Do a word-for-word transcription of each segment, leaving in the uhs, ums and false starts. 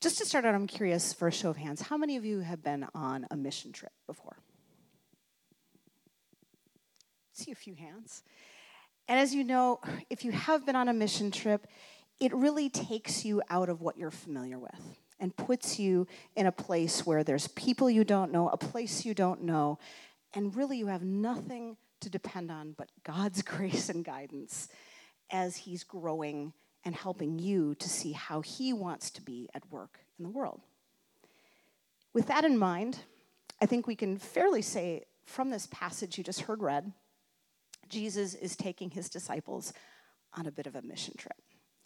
Just to start out, I'm curious for a show of hands, how many of you have been on a mission trip before? See a few hands. And as you know, if you have been on a mission trip, it really takes you out of what you're familiar with and puts you in a place where there's people you don't know, a place you don't know, and really you have nothing to depend on but God's grace and guidance as he's growing and helping you to see how he wants to be at work in the world. With that in mind, I think we can fairly say from this passage you just heard read, Jesus is taking his disciples on a bit of a mission trip.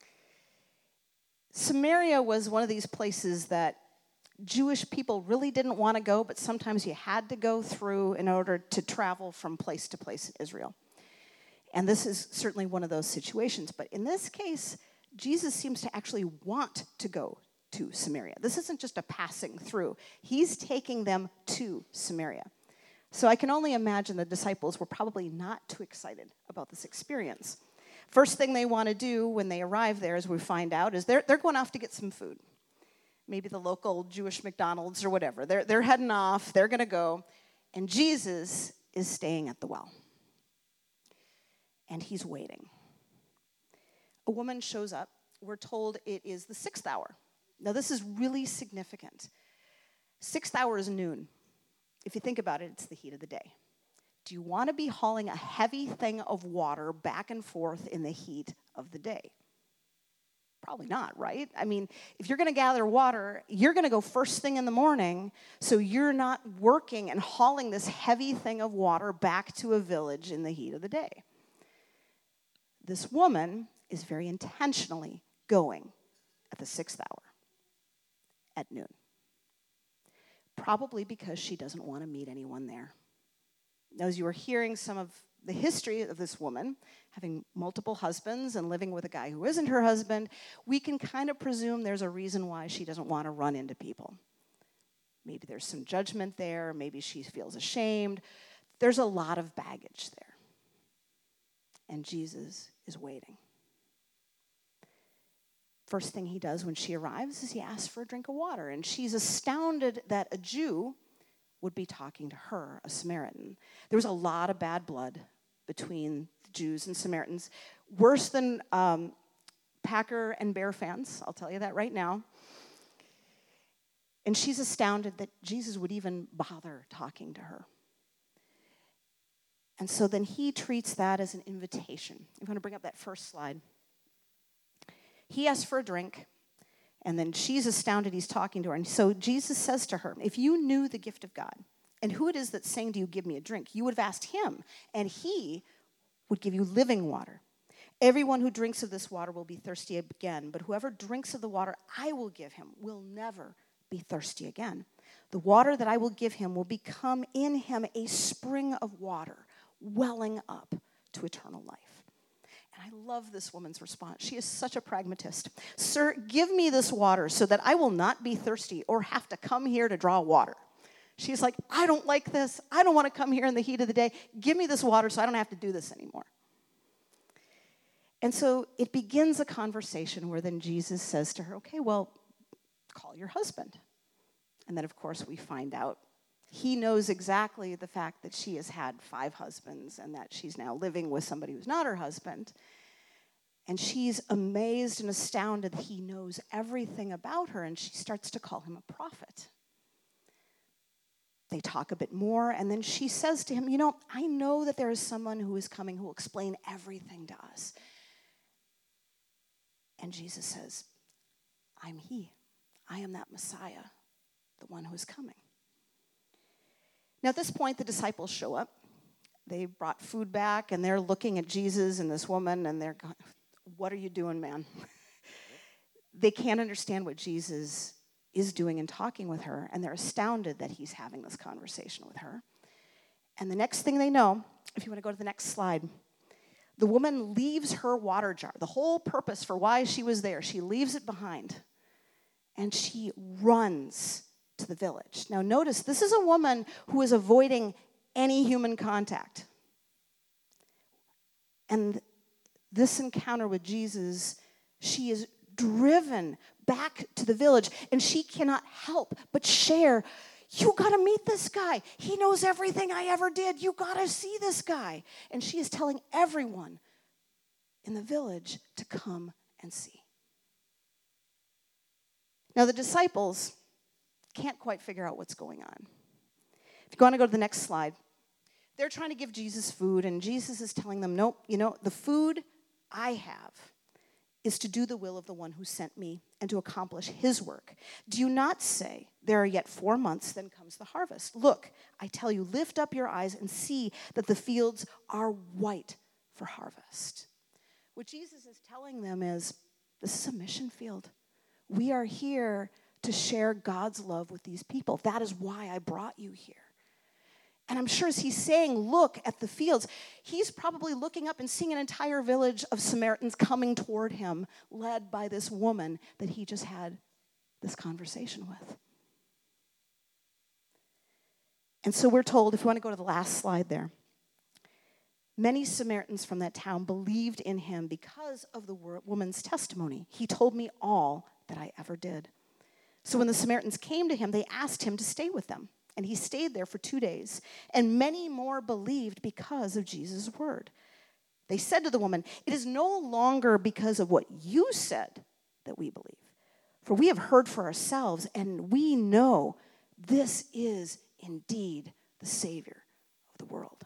Samaria was one of these places that Jewish people really didn't want to go, but sometimes you had to go through in order to travel from place to place in Israel. And this is certainly one of those situations. But in this case, Jesus seems to actually want to go to Samaria. This isn't just a passing through. He's taking them to Samaria. So I can only imagine the disciples were probably not too excited about this experience. First thing they want to do when they arrive there, as we find out, is they're, they're going off to get some food. Maybe the local Jewish McDonald's or whatever. They're, they're heading off. They're going to go. And Jesus is staying at the well. And he's waiting. A woman shows up. We're told it is the sixth hour. Now, this is really significant. Sixth hour is noon. If you think about it, it's the heat of the day. Do you want to be hauling a heavy thing of water back and forth in the heat of the day? Probably not, right? I mean, if you're going to gather water, you're going to go first thing in the morning, so you're not working and hauling this heavy thing of water back to a village in the heat of the day. This woman is very intentionally going at the sixth hour at noon. Probably because she doesn't want to meet anyone there. Now, as you were hearing some of the history of this woman, having multiple husbands and living with a guy who isn't her husband, we can kind of presume there's a reason why she doesn't want to run into people. Maybe there's some judgment there. Maybe she feels ashamed. There's a lot of baggage there. And Jesus is waiting. First thing he does when she arrives is he asks for a drink of water. And she's astounded that a Jew would be talking to her, a Samaritan. There was a lot of bad blood between the Jews and Samaritans. Worse than um, Packer and Bear fans, I'll tell you that right now. And she's astounded that Jesus would even bother talking to her. And so then he treats that as an invitation. I'm going to bring up that first slide. He asks for a drink, and then she's astounded he's talking to her. And so Jesus says to her, if you knew the gift of God and who it is that's saying to you, give me a drink, you would have asked him, and he would give you living water. Everyone who drinks of this water will be thirsty again, but whoever drinks of the water I will give him will never be thirsty again. The water that I will give him will become in him a spring of water welling up to eternal life. And I love this woman's response. She is such a pragmatist. Sir, give me this water so that I will not be thirsty or have to come here to draw water. She's like, I don't like this. I don't want to come here in the heat of the day. Give me this water so I don't have to do this anymore. And so it begins a conversation where then Jesus says to her, okay, well, call your husband. And then, of course, we find out he knows exactly the fact that she has had five husbands and that she's now living with somebody who's not her husband. And she's amazed and astounded that he knows everything about her, and she starts to call him a prophet. They talk a bit more, and then she says to him, you know, I know that there is someone who is coming who will explain everything to us. And Jesus says, I'm he. I am that Messiah, the one who is coming. Now, at this point, the disciples show up. They brought food back, and they're looking at Jesus and this woman, and they're going, what are you doing, man? They can't understand what Jesus is doing and talking with her, and they're astounded that he's having this conversation with her. And the next thing they know, if you want to go to the next slide, the woman leaves her water jar, the whole purpose for why she was there. She leaves it behind, and she runs to the village. Now notice, this is a woman who is avoiding any human contact. And this encounter with Jesus, she is driven back to the village, and she cannot help but share, you got to meet this guy. He knows everything I ever did. You got to see this guy. And she is telling everyone in the village to come and see. Now, the disciples can't quite figure out what's going on. If you want to go to the next slide, they're trying to give Jesus food, and Jesus is telling them, nope, you know, the food I have is to do the will of the one who sent me and to accomplish his work. Do you not say, there are yet four months, then comes the harvest? Look, I tell you, lift up your eyes and see that the fields are white for harvest. What Jesus is telling them is, this is a mission field. We are here to share God's love with these people. That is why I brought you here. And I'm sure as he's saying, look at the fields, he's probably looking up and seeing an entire village of Samaritans coming toward him, led by this woman that he just had this conversation with. And so we're told, if you want to go to the last slide there, many Samaritans from that town believed in him because of the woman's testimony. He told me all that I ever did. So when the Samaritans came to him, they asked him to stay with them. And he stayed there for two days. And many more believed because of Jesus' word. They said to the woman, it is no longer because of what you said that we believe. For we have heard for ourselves, and we know this is indeed the Savior of the world.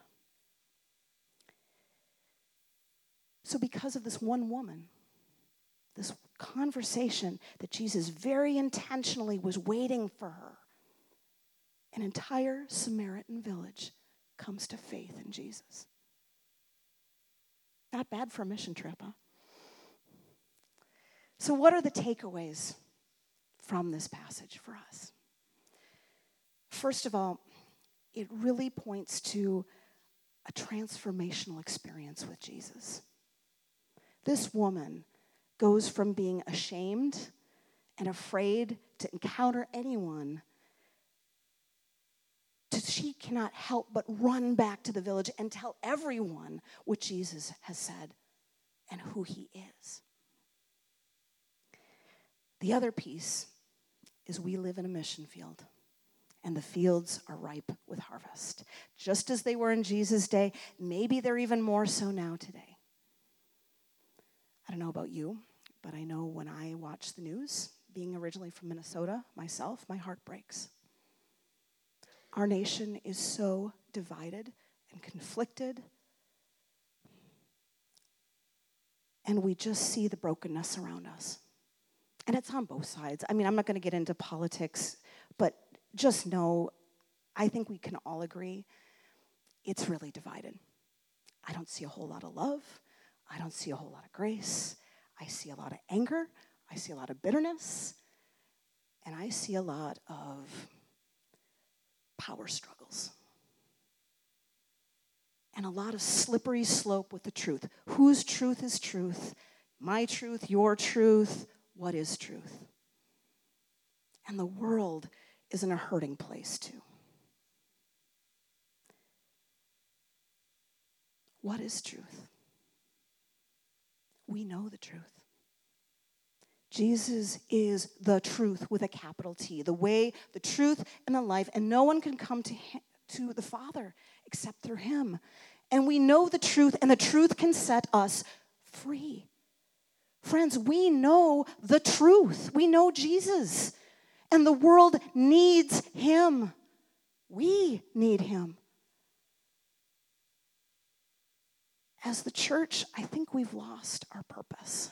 So because of this one woman, this conversation that Jesus very intentionally was waiting for her, an entire Samaritan village comes to faith in Jesus. Not bad for a mission trip, huh? So what are the takeaways from this passage for us? First of all, it really points to a transformational experience with Jesus. This woman goes from being ashamed and afraid to encounter anyone to she cannot help but run back to the village and tell everyone what Jesus has said and who he is. The other piece is we live in a mission field, and the fields are ripe with harvest. Just as they were in Jesus' day, maybe they're even more so now today. I don't know about you, but I know when I watch the news, being originally from Minnesota myself, my heart breaks. Our nation is so divided and conflicted, and we just see the brokenness around us. And it's on both sides. I mean, I'm not going to get into politics, but just know, I think we can all agree, it's really divided. I don't see a whole lot of love. I don't see a whole lot of grace. I see a lot of anger. I see a lot of bitterness. And I see a lot of power struggles. And a lot of slippery slope with the truth. Whose truth is truth? My truth, your truth. What is truth? And the world is in a hurting place too. What is truth? We know the truth. Jesus is the truth with a capital T, the way, the truth, and the life, and no one can come to him, to the Father except through him. And we know the truth, and the truth can set us free. Friends, we know the truth. We know Jesus, and the world needs him. We need him. As the church, I think we've lost our purpose.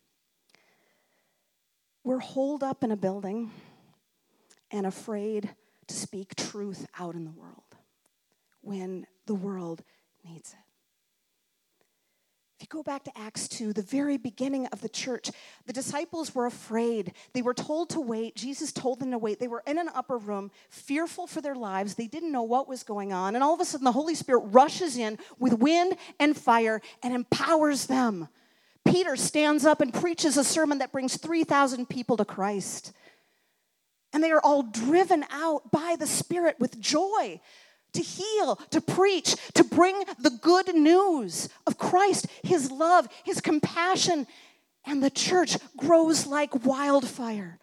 We're holed up in a building and afraid to speak truth out in the world when the world needs it. If you go back to Acts two, the very beginning of the church, the disciples were afraid. They were told to wait. Jesus told them to wait. They were in an upper room, fearful for their lives. They didn't know what was going on. And all of a sudden, the Holy Spirit rushes in with wind and fire and empowers them. Peter stands up and preaches a sermon that brings three thousand people to Christ. And they are all driven out by the Spirit with joy to heal, to preach, to bring the good news of Christ, his love, his compassion, and the church grows like wildfire.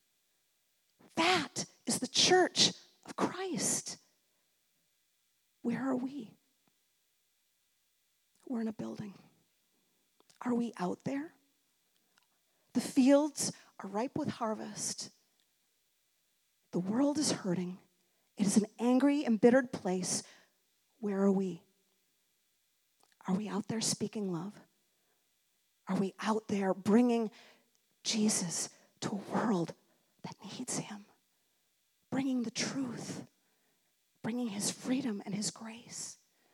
That is the church of Christ. Where are we? We're in a building. Are we out there? The fields are ripe with harvest. The world is hurting. It is an angry, embittered place. Where are we? Are we out there speaking love? Are we out there bringing Jesus to a world that needs him? Bringing the truth, bringing his freedom and his grace.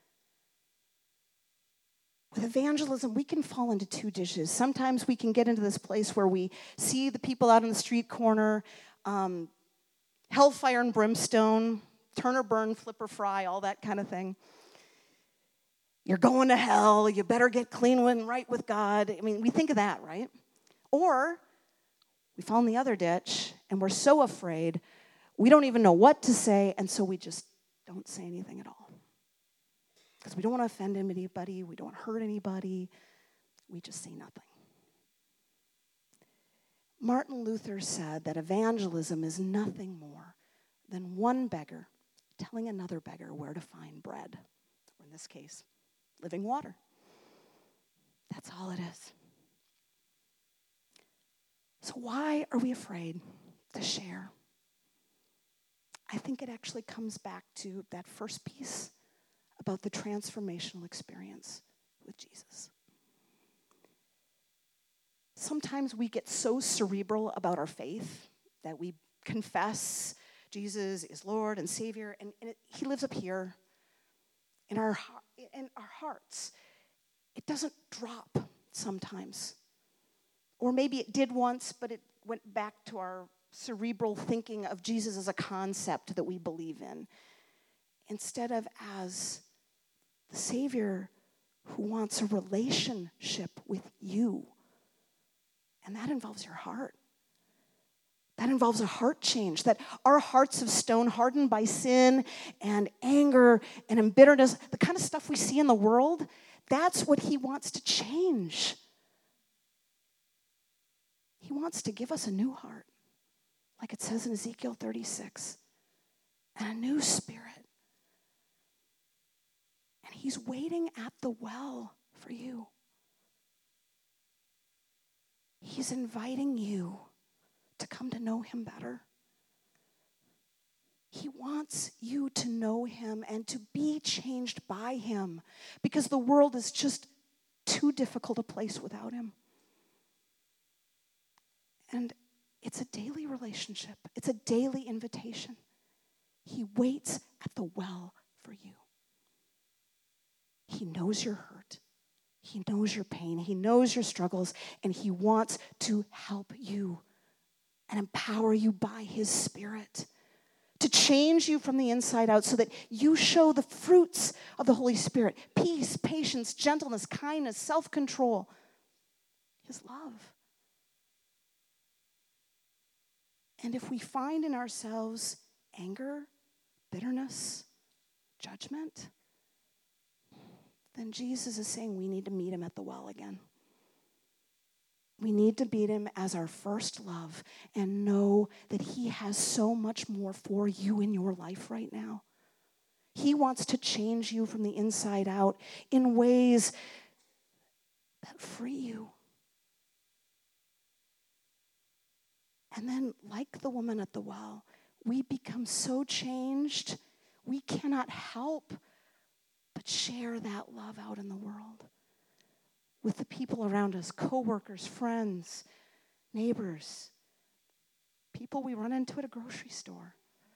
With evangelism, we can fall into two dishes. Sometimes we can get into this place where we see the people out on the street corner, um, hellfire and brimstone, turn or burn, flip or fry, all that kind of thing. You're going to hell, you better get clean and right with God. I mean, we think of that, right? Or we fall in the other ditch, and we're so afraid, we don't even know what to say, and so we just don't say anything at all. Because we don't want to offend anybody, we don't want to hurt anybody, we just say nothing. Martin Luther said that evangelism is nothing more than one beggar telling another beggar where to find bread, or in this case, living water. That's all it is. So why are we afraid to share? I think it actually comes back to that first piece about the transformational experience with Jesus. Sometimes we get so cerebral about our faith that we confess Jesus is Lord and Savior, and, and it, he lives up here in our, in our hearts. It doesn't drop sometimes. Or maybe it did once, but it went back to our cerebral thinking of Jesus as a concept that we believe in, instead of as the Savior who wants a relationship with you. And that involves your heart. That involves a heart change, that our hearts of stone hardened by sin and anger and embitteredness, the kind of stuff we see in the world, that's what he wants to change. He wants to give us a new heart, like it says in Ezekiel thirty-six, and a new spirit. And he's waiting at the well for you. He's inviting you to come to know him better. He wants you to know him and to be changed by him, because the world is just too difficult a place without him. And it's a daily relationship. It's a daily invitation. He waits at the well for you. He knows your hurt. He knows your pain. He knows your struggles, and he wants to help you and empower you by his Spirit to change you from the inside out so that you show the fruits of the Holy Spirit: peace, patience, gentleness, kindness, self-control, his love. And if we find in ourselves anger, bitterness, judgment, then Jesus is saying we need to meet him at the well again. We need to meet him as our first love and know that he has so much more for you in your life right now. He wants to change you from the inside out in ways that free you. And then, like the woman at the well, we become so changed, we cannot help but share that love out in the world with the people around us, coworkers, friends, neighbors, people we run into at a grocery store.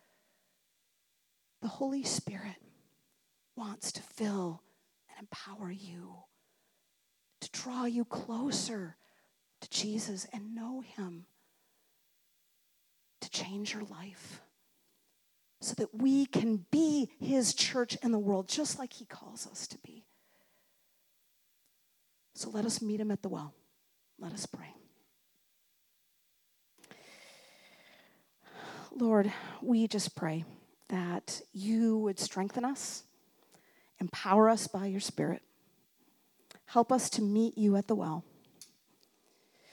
The Holy Spirit wants to fill and empower you, to draw you closer to Jesus and know him, to change your life so that we can be his church in the world just like he calls us to be. So let us meet him at the well. Let us pray. Lord, we just pray that you would strengthen us, empower us by your Spirit. Help us to meet you at the well.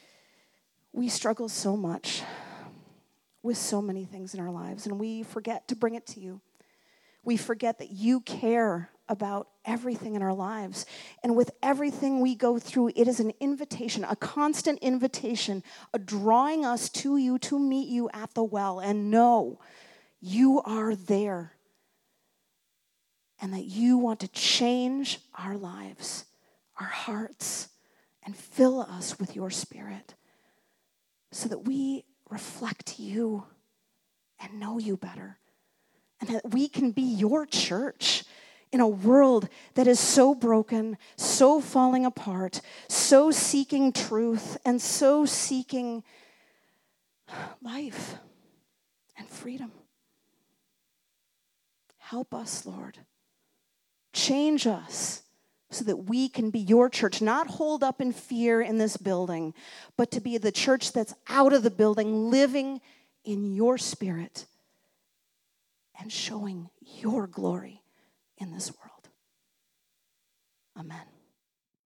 We struggle so much with so many things in our lives, and we forget to bring it to you. We forget that you care about everything in our lives. And with everything we go through, it is an invitation, a constant invitation, a drawing us to you to meet you at the well and know you are there and that you want to change our lives, our hearts, and fill us with your Spirit so that we reflect you and know you better, and that we can be your church in a world that is so broken, so falling apart, so seeking truth, and so seeking life and freedom. Help us, Lord. Change us so that we can be your church, not holed up in fear in this building, but to be the church that's out of the building, living in your Spirit and showing your glory in this world. Amen.